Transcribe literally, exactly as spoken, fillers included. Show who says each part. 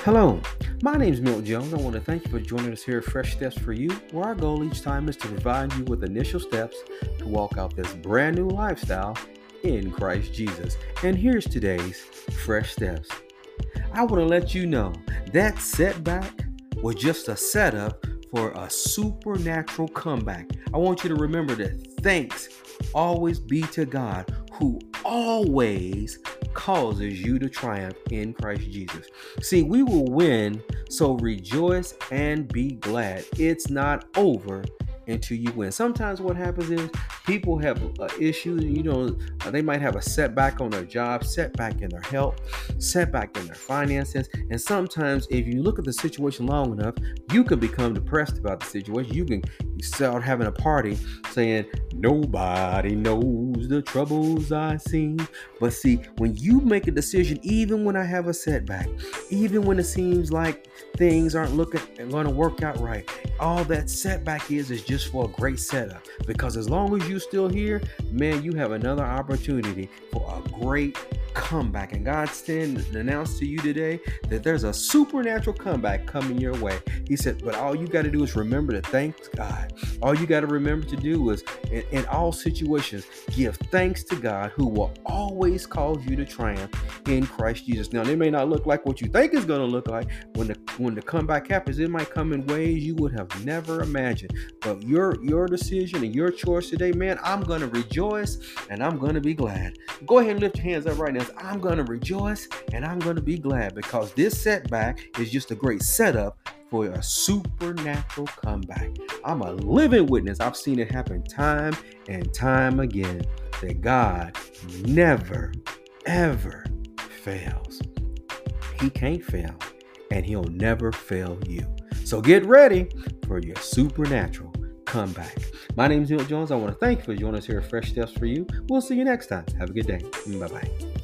Speaker 1: Hello, my name is Milt Jones. I want to thank you for joining us here at Fresh Steps for You, where our goal each time is to provide you with initial steps to walk out this brand new lifestyle in Christ Jesus. And here's today's Fresh Steps. I want to let you know that setback was just a setup for a supernatural comeback. I want you to remember that thanks always be to God, who always causes you to triumph in Christ Jesus. See, we will win, so rejoice and be glad. It's not over until you win. Sometimes what happens is people have uh, issues, you know, uh, they might have a setback on their job, setback in their health, setback in their finances. And sometimes if you look at the situation long enough, you can become depressed about the situation. You can start having a party saying, nobody knows the troubles I see. But see, when you make a decision, even when I have a setback, even when it seems like things aren't looking going to work out right, all that setback is is just for a great setup. Because as long as you're still here, man, you have another opportunity for a great comeback. And God stand announced to you today that there's a supernatural comeback coming your way. He said, but all you got to do is remember to thank God. All you got to remember to do is in, in all situations, give thanks to God, who will always cause you to triumph in Christ Jesus. Now, it may not look like what you think it's going to look like when the when the comeback happens. It might come in ways you would have never imagined. But your your decision and your choice today, man, I'm going to rejoice and I'm going to be glad. Go ahead and lift your hands up right now. I'm going to rejoice and I'm going to be glad, because this setback is just a great setup for a supernatural comeback. I'm a living witness. I've seen it happen time and time again, that God never, ever fails. He can't fail, and he'll never fail you. So get ready for your supernatural comeback. My name is Milt Jones. I want to thank you for joining us here at Fresh Steps for You. We'll see you next time. Have a good day. Bye-bye.